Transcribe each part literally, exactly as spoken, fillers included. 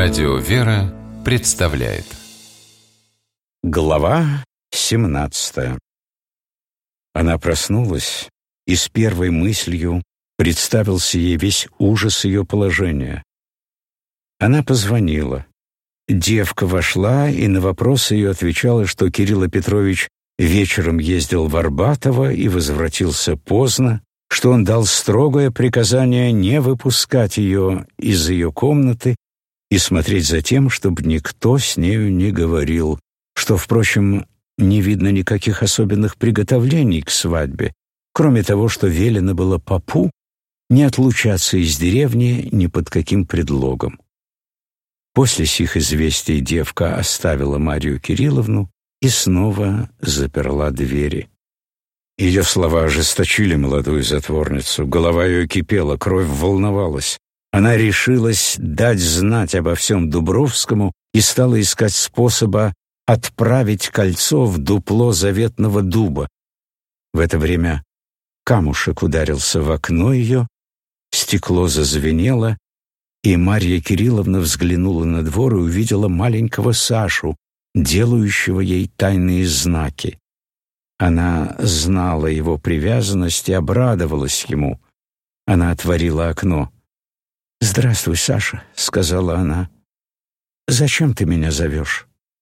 Радио «Вера» представляет. Глава семнадцатая. Она проснулась, и с первой мыслью представился ей весь ужас ее положения. Она позвонила. Девка вошла, и на вопрос ее отвечала, что Кирилл Петрович вечером ездил в Арбатово и возвратился поздно, что он дал строгое приказание не выпускать ее из ее комнаты и смотреть за тем, чтобы никто с нею не говорил, что, впрочем, не видно никаких особенных приготовлений к свадьбе, кроме того, что велено было попу не отлучаться из деревни ни под каким предлогом. После сих известий девка оставила Марию Кирилловну и снова заперла двери. Ее слова ожесточили молодую затворницу, голова ее кипела, кровь волновалась. Она решилась дать знать обо всем Дубровскому и стала искать способа отправить кольцо в дупло заветного дуба. В это время камушек ударился в окно ее, стекло зазвенело, и Марья Кирилловна взглянула на двор и увидела маленького Сашу, делающего ей тайные знаки. Она знала его привязанность и обрадовалась ему. Она отворила окно. «Здравствуй, Саша», — сказала она. «Зачем ты меня зовешь?»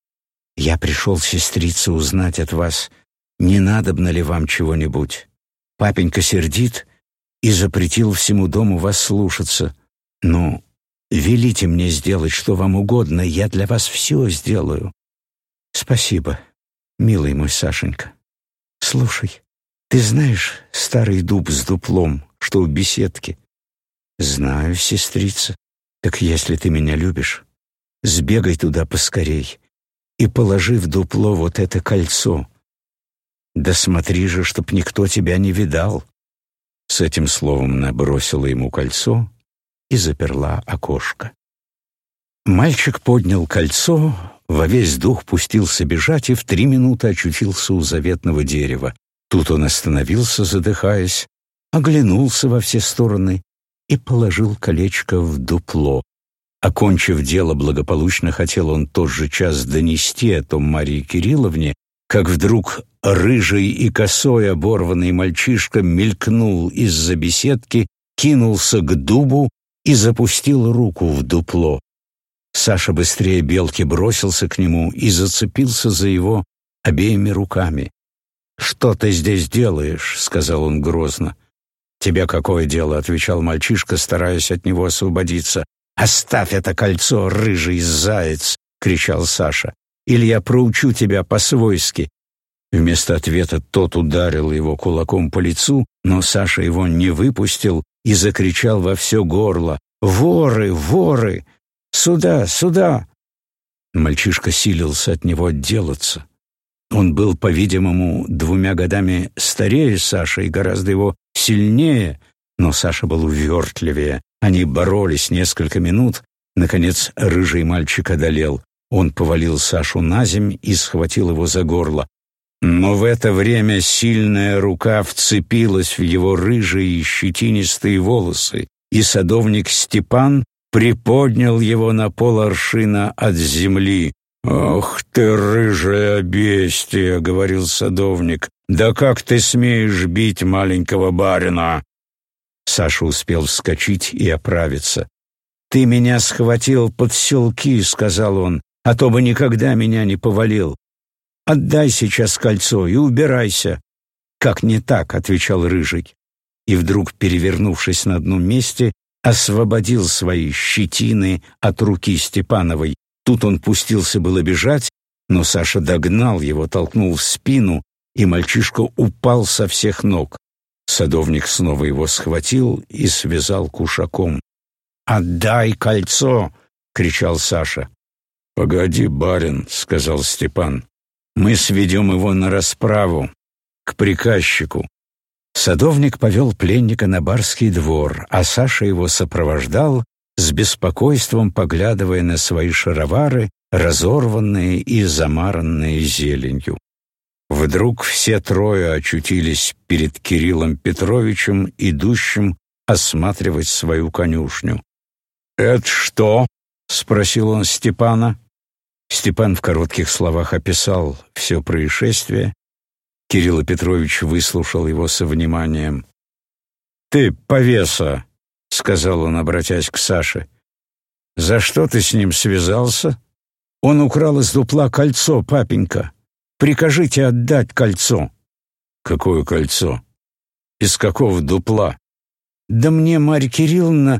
«Я пришел, сестрица, узнать от вас, не надобно ли вам чего-нибудь. Папенька сердит и запретил всему дому вас слушаться. Ну, велите мне сделать, что вам угодно, я для вас все сделаю». «Спасибо, милый мой Сашенька. Слушай, ты знаешь старый дуб с дуплом, что у беседки?» «Знаю, сестрица. Так если ты меня любишь, сбегай туда поскорей и положи в дупло вот это кольцо. Да смотри же, чтоб никто тебя не видал». С этим словом она бросила ему кольцо и заперла окошко. Мальчик поднял кольцо, во весь дух пустился бежать и в три минуты очутился у заветного дерева. Тут он остановился, задыхаясь, оглянулся во все стороны и положил колечко в дупло. Окончив дело благополучно, хотел он тот же час донести о том Марии Кирилловне, как вдруг рыжий и косой оборванный мальчишка мелькнул из-за беседки, кинулся к дубу и запустил руку в дупло. Саша быстрее белки бросился к нему и зацепился за его обеими руками. «Что ты здесь делаешь?» — сказал он грозно. «Тебе какое дело?» — отвечал мальчишка, стараясь от него освободиться. «Оставь это кольцо, рыжий заяц!» — кричал Саша. «Или я проучу тебя по-свойски!» Вместо ответа тот ударил его кулаком по лицу, но Саша его не выпустил и закричал во все горло: «Воры! Воры! Сюда! Сюда!» Мальчишка силился от него отделаться. Он был, по-видимому, двумя годами старее Саши и гораздо его сильнее, но Саша был увертливее. Они боролись несколько минут. Наконец рыжий мальчик одолел. Он повалил Сашу на земь и схватил его за горло. Но в это время сильная рука вцепилась в его рыжие щетинистые волосы, и садовник Степан приподнял его на поларшина от земли. «Ох ты, рыжая бестия!» — говорил садовник. «Да как ты смеешь бить маленького барина?» Саша успел вскочить и оправиться. «Ты меня схватил под селки», — сказал он, «а то бы никогда меня не повалил. Отдай сейчас кольцо и убирайся». «Как не так?» — отвечал рыжий. И вдруг, перевернувшись на одном месте, освободил свои щетины от руки Степановой. Тут он пустился было бежать, но Саша догнал его, толкнул в спину, и мальчишка упал со всех ног. Садовник снова его схватил и связал кушаком. «Отдай кольцо!» — кричал Саша. «Погоди, барин», — сказал Степан. «Мы сведем его на расправу, к приказчику». Садовник повел пленника на барский двор, а Саша его сопровождал, с беспокойством поглядывая на свои шаровары, разорванные и замаранные зеленью. Вдруг все трое очутились перед Кириллом Петровичем, идущим осматривать свою конюшню. «Это что?» — спросил он Степана. Степан в коротких словах описал все происшествие. Кирилл Петрович выслушал его со вниманием. «Ты повеса», — сказал он, обратясь к Саше. «За что ты с ним связался?» «Он украл из дупла кольцо, папенька. Прикажите отдать кольцо». «Какое кольцо? Из какого дупла?» «Да мне Марья Кирилловна...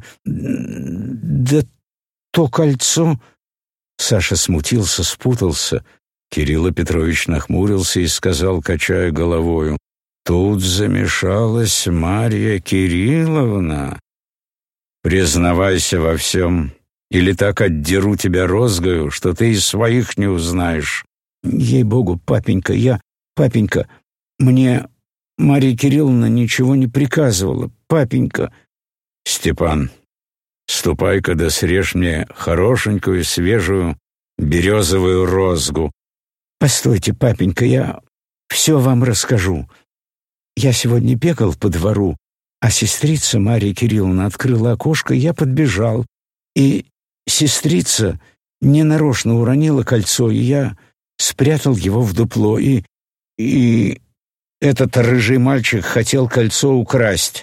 Да то кольцо...» Саша смутился, спутался. Кирилл Петрович нахмурился и сказал, качая головою: «Тут замешалась Марья Кирилловна. Признавайся во всем, или так отдеру тебя розгою, что ты из своих не узнаешь». «Ей-богу, папенька, я... Папенька, мне Марья Кирилловна ничего не приказывала, папенька». «Степан, ступай-ка да срежь мне хорошенькую свежую березовую розгу». «Постойте, папенька, я все вам расскажу. Я сегодня бегал по двору, а сестрица Марья Кирилловна открыла окошко, я подбежал, и сестрица ненарочно уронила кольцо, и я спрятал его в дупло, и... и этот рыжий мальчик хотел кольцо украсть».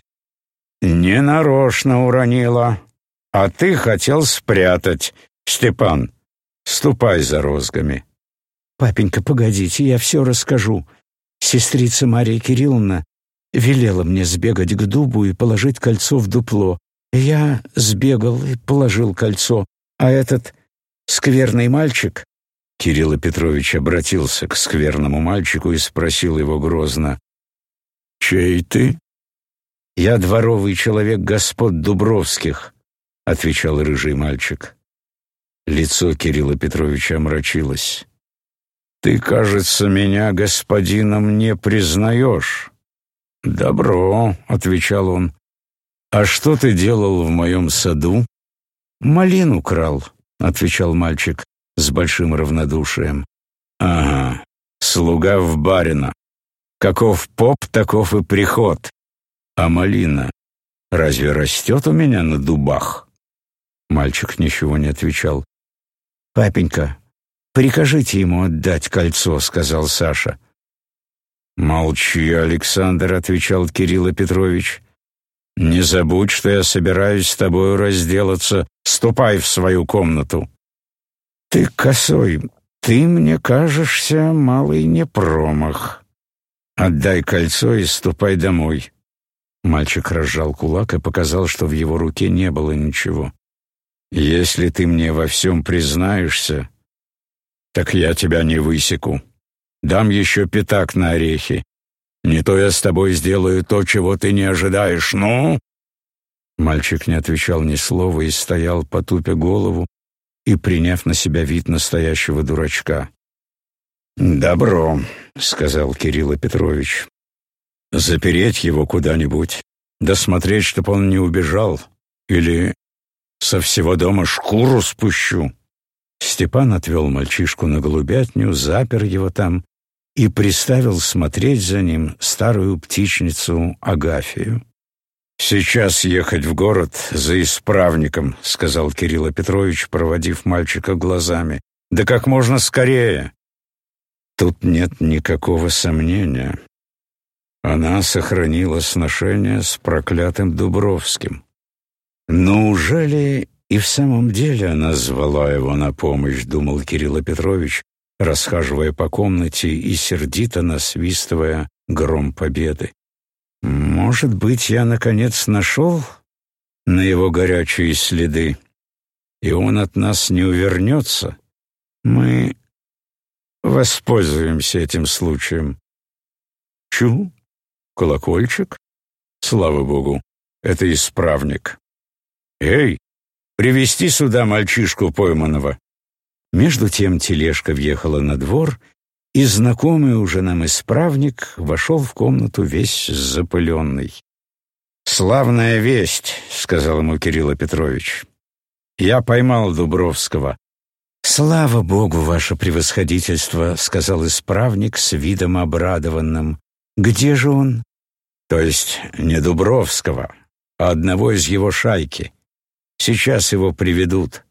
«Ненарочно уронила, а ты хотел спрятать. Степан, ступай за розгами». «Папенька, погодите, я все расскажу. Сестрица Марья Кирилловна велела мне сбегать к дубу и положить кольцо в дупло. Я сбегал и положил кольцо, а этот скверный мальчик...» Кирилл Петрович обратился к скверному мальчику и спросил его грозно: «Чей ты?» «Я дворовый человек господ Дубровских», — отвечал рыжий мальчик. Лицо Кирилла Петровича омрачилось. «Ты, кажется, меня господином не признаешь». «Добро», — отвечал он. «А что ты делал в моем саду?» «Малину крал», — отвечал мальчик с большим равнодушием. «Ага, слуга в барина. Каков поп, таков и приход. А малина разве растет у меня на дубах?» Мальчик ничего не отвечал. «Папенька, прикажите ему отдать кольцо», — сказал Саша. «Молчи, Александр», — отвечал Кирилл Петрович. «Не забудь, что я собираюсь с тобою разделаться. Ступай в свою комнату». «Ты, косой, ты мне кажешься малый не промах. Отдай кольцо и ступай домой». Мальчик разжал кулак и показал, что в его руке не было ничего. «Если ты мне во всем признаешься, так я тебя не высеку. Дам еще пятак на орехи. Не то я с тобой сделаю то, чего ты не ожидаешь. Ну?» Мальчик не отвечал ни слова и стоял, потупя голову и приняв на себя вид настоящего дурачка. «Добро», — сказал Кирилл Петрович. «Запереть его куда-нибудь, досмотреть, чтоб он не убежал, или со всего дома шкуру спущу». Степан отвел мальчишку на голубятню, запер его там и приставил смотреть за ним старую птичницу Агафию. «Сейчас ехать в город за исправником», — сказал Кирилл Петрович, проводив мальчика глазами. «Да как можно скорее». Тут нет никакого сомнения. Она сохранила сношение с проклятым Дубровским. «Неужели и в самом деле она звала его на помощь?» — думал Кирилл Петрович, расхаживая по комнате и сердито насвистывая гром победы. «Может быть, я, наконец, нашел на его горячие следы, и он от нас не увернется. Мы воспользуемся этим случаем». Чу, колокольчик? Слава богу, это исправник. «Эй, привести сюда мальчишку пойманного». Между тем тележка въехала на двор, и знакомый уже нам исправник вошел в комнату весь запыленный. «Славная весть», — сказал ему Кирилл Петрович. «Я поймал Дубровского». «Слава Богу, ваше превосходительство», — сказал исправник с видом обрадованным. «Где же он?» «То есть не Дубровского, а одного из его шайки. Сейчас его приведут.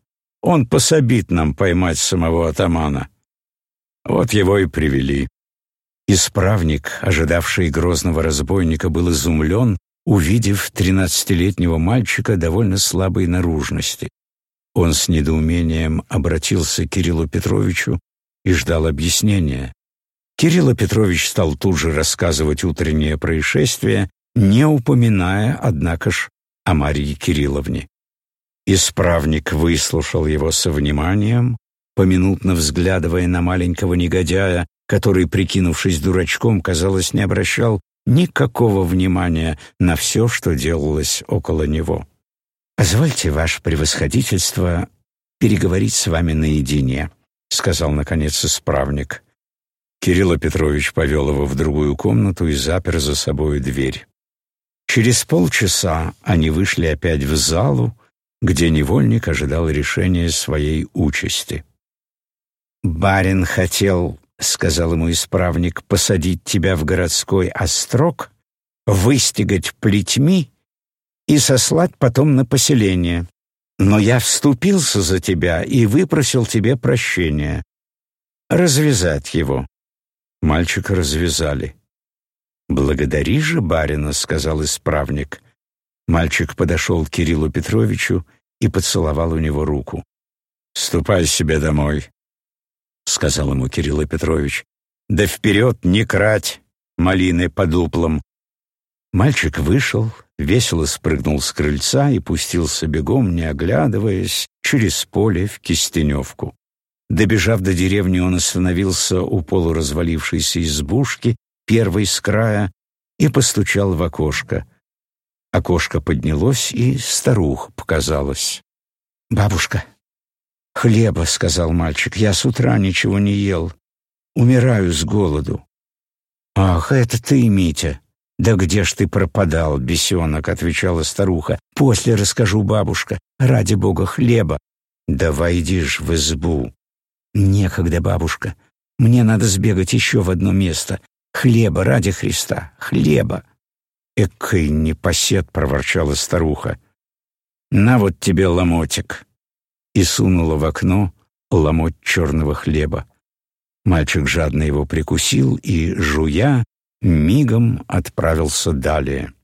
Он пособит нам поймать самого атамана». Вот его и привели. Исправник, ожидавший грозного разбойника, был изумлен, увидев тринадцатилетнего мальчика довольно слабой наружности. Он с недоумением обратился к Кириллу Петровичу и ждал объяснения. Кирилл Петрович стал тут же рассказывать утреннее происшествие, не упоминая, однако ж, о Марье Кирилловне. Исправник выслушал его со вниманием, поминутно взглядывая на маленького негодяя, который, прикинувшись дурачком, казалось, не обращал никакого внимания на все, что делалось около него. «Позвольте, ваше превосходительство, переговорить с вами наедине», — сказал, наконец, исправник. Кирилл Петрович повел его в другую комнату и запер за собой дверь. Через полчаса они вышли опять в залу, где невольник ожидал решения своей участи. «Барин хотел, — сказал ему исправник, — посадить тебя в городской острог, выстигать плетьми и сослать потом на поселение. Но я вступился за тебя и выпросил тебе прощения. Развязать его». Мальчика развязали. «Благодари же барина», — сказал исправник. Мальчик подошел к Кириллу Петровичу и поцеловал у него руку. «Ступай себе домой», — сказал ему Кирилл Петрович. «Да вперед не крать малины по дуплам». Мальчик вышел, весело спрыгнул с крыльца и пустился бегом, не оглядываясь, через поле в Кистеневку. Добежав до деревни, он остановился у полуразвалившейся избушки, первой с края, и постучал в окошко. Окошко поднялось, и старуха показалась. «Бабушка, хлеба, — сказал мальчик, — я с утра ничего не ел. Умираю с голоду». «Ах, это ты, Митя! Да где ж ты пропадал, бесенок?» — отвечала старуха. «После расскажу, бабушка. Ради бога, хлеба». «Да войди ж в избу». «Некогда, бабушка. Мне надо сбегать еще в одно место. Хлеба, ради Христа, хлеба». «Экой непосед!» — проворчала старуха. «На вот тебе ломотик!» И сунула в окно ломоть черного хлеба. Мальчик жадно его прикусил и, жуя, мигом отправился далее.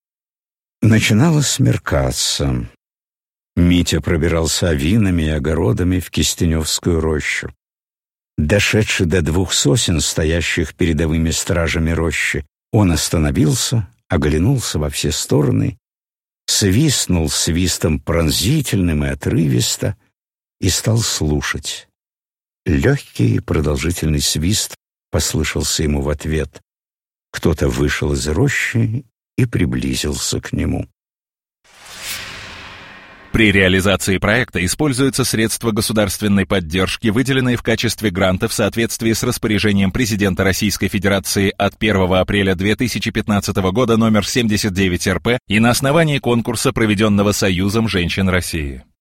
Начинало смеркаться. Митя пробирался авинами и огородами в Кистеневскую рощу. Дошедший до двух сосен, стоящих передовыми стражами рощи, он остановился, оглянулся во все стороны, свистнул свистом пронзительным и отрывисто и стал слушать. Легкий и продолжительный свист послышался ему в ответ. Кто-то вышел из рощи и приблизился к нему. При реализации проекта используются средства государственной поддержки, выделенные в качестве гранта в соответствии с распоряжением президента Российской Федерации от первого апреля две тысячи пятнадцатого года номер семьдесят девять эр пэ и на основании конкурса, проведенного Союзом женщин России.